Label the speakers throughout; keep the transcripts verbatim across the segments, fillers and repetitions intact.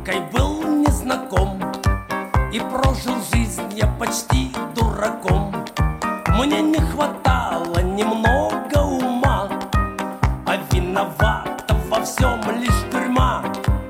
Speaker 1: Америкой был незнаком и прожил жизнь я почти дураком. Мне не хватало немного ума, а виновата во всем лишь тюрьма.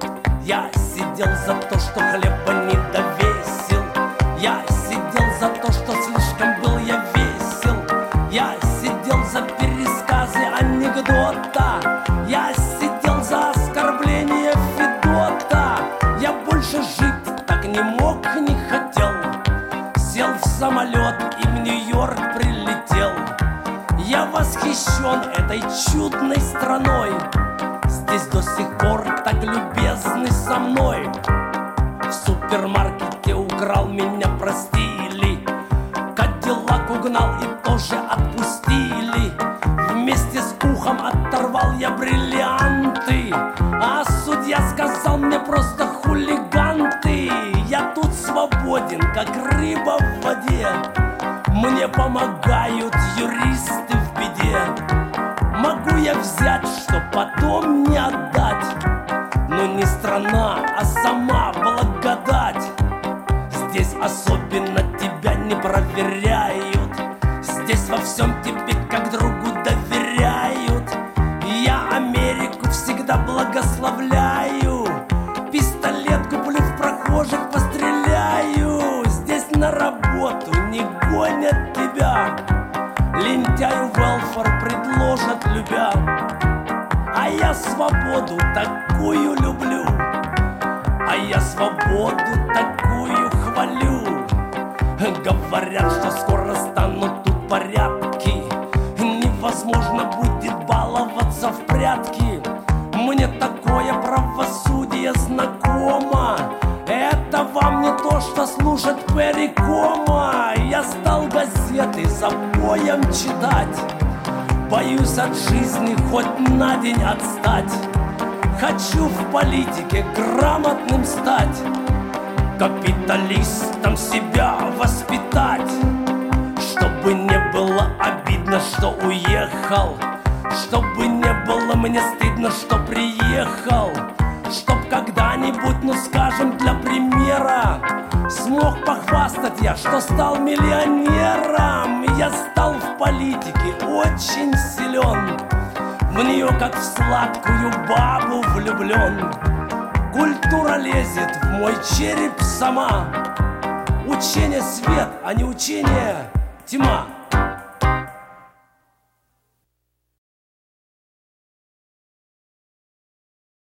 Speaker 1: Я сидел за то, что хлеба не довесил. Я сидел за то, что слишком был я весел. Я сидел за пересказы анекдота. Я сидел за оскорбление Федота. Я больше жить так не мог, не хотел. Сел в самолет и в Нью-Йорк прилетел. Я восхищен этой чудной страной. Здесь до сих пор так любезны со мной. В супермаркете украл, меня простили. Кадиллак угнал и тоже отпустили. Вместе с ухом оторвал я бриллианты. А судья сказал мне просто хулиган ты. Я тут свободен, как рыба в воде. Мне помогают юристы в беде. Могу я взять, что потом не отдать. Но не страна, а сама благодать. Здесь особенно тебя не проверяют. Здесь во всем тебе как другу доверяют. Я Америку всегда благословляю. Пистолет куплю, в прохожих постреляю. Здесь на работу не гонят тебя. Лентяю велфар предложат, любя. А я свободу такую люблю. А я свободу такую хвалю. Говорят, что скоро станут тут порядки. Невозможно будет баловаться в прятки. Мне такое правосудие знакомо. Это вам не то, что слушать Перри Комо. Я стал газеты за боем читать. Боюсь от жизни хоть на день отстать. Хочу в политике грамотным стать. Капиталистом себя воспитать. Чтобы не было обидно, что уехал. Чтобы не было мне стыдно, что приехал. Чтоб когда-нибудь, ну скажем для примера, смог похвастать я, что стал миллионером. Я стал в политике очень силен. В нее как в сладкую бабу влюблен. Культура лезет в мой череп сама. Учение свет, а не учение тьма.